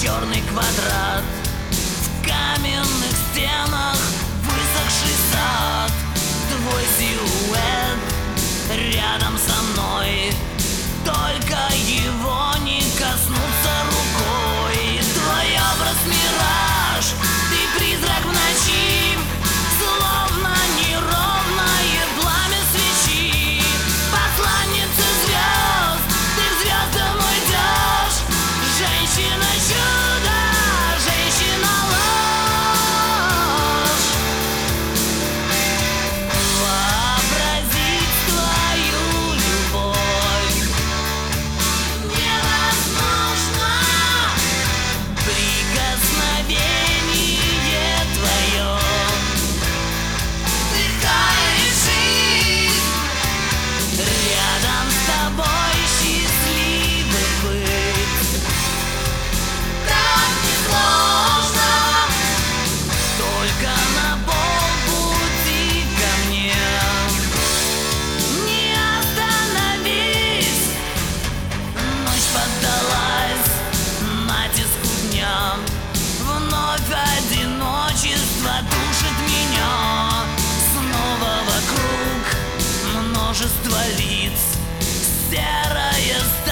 черный квадрат, в каменных стенах высохший сад. Твой силуэт рядом со мной, только его не коснуться рукой. Твой образ мираж, ты призрак в ночи, словно неровное пламя свечи. Посланница звезд, ты к звездам уйдешь. Женщина-чудо, женщина-ложь. Вообразить твою любовь невозможно. Прикосновение твое вдыхает жизнь. Рядом с тобой счастливым быть так несложно. Только на полпути ко мне не остановись. Ночь поддалась натиску дня, вновь одиночество душит меня. Снова вокруг множество лиц, серая